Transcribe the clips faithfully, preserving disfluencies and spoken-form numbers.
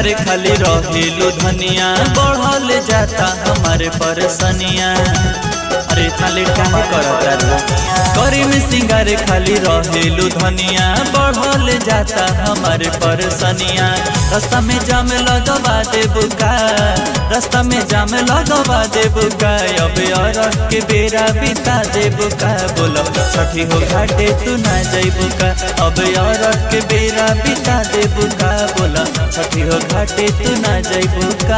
सिंगार खाली रहेलू धनिया, बढ़ल जाता हमारे परसनिया। अरे खाली काहे करता करी में सिंगार खाली रहेलू धनिया, बढ़ल जाता हमारे परसनिया। रास्ता में जाम लगवा दे बुका, रास्ता में जाम लगवा दे बुका, अब अरग के बेरा बिता दे बुका। बोलो छठी हो घाटे तू ना जइबू का, अब अरग के बेरा बिता दे बुका। बोलो छठी हो घाटे तू ना जइबू का।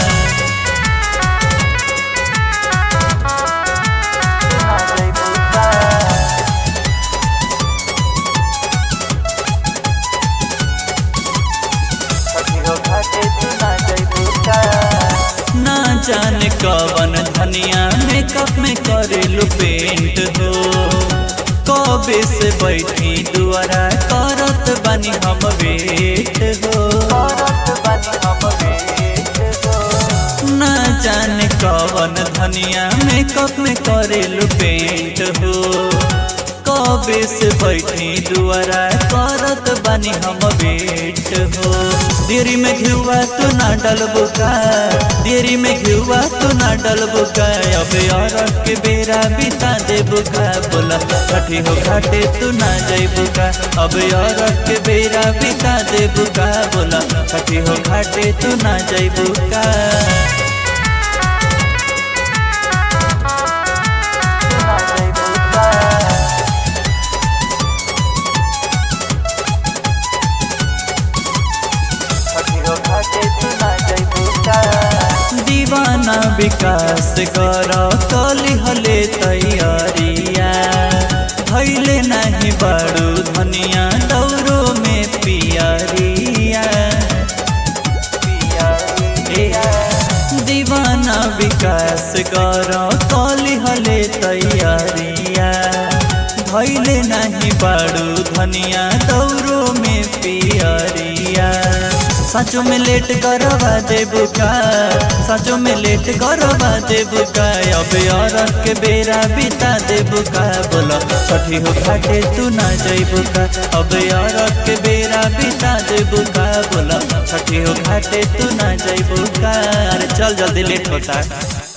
ना जाने कवन धनिया मेकअप में करेलू पेंट हो, कबे से बैठी दुआरा करत बानी हम वेट हो। ना जाने कवन धनिया मेकअप में करेलू पेंट हो, कबे से बैठी दुआरा करत बानी हम वेट हो। देरी में घिउआ तू ना डलबू का, देरी में घिउआ तू ना डलबू का, अब अरग के बेरा बिता देबू का। बोला छठी हो घाटे तू ना जइबू का, अब अरग के बेरा बिता देबू का। बोला छठी हो घाटे तू ना जइबू का। दीवाना विकास कर कली हले तैयारिया, भैले नहीं बड़ू धनिया दौरो में पियरिया। दीवाना विकास कर कली हले तैयारिया, भैले नहीं बड़ू धनिया दौरो में पियरिया। सचो में लेट करवा देबू का, सचो में लेट करवा देबू का, अब अरग के बेरा बिता देबू का। बोलो छठी हो घाटे तू ना जइबू का, अब अरग के बेरा बिता देबू का। बोलो छठी हो घाटे तू ना जइबू का। अरे चल जल्दी लेट होता।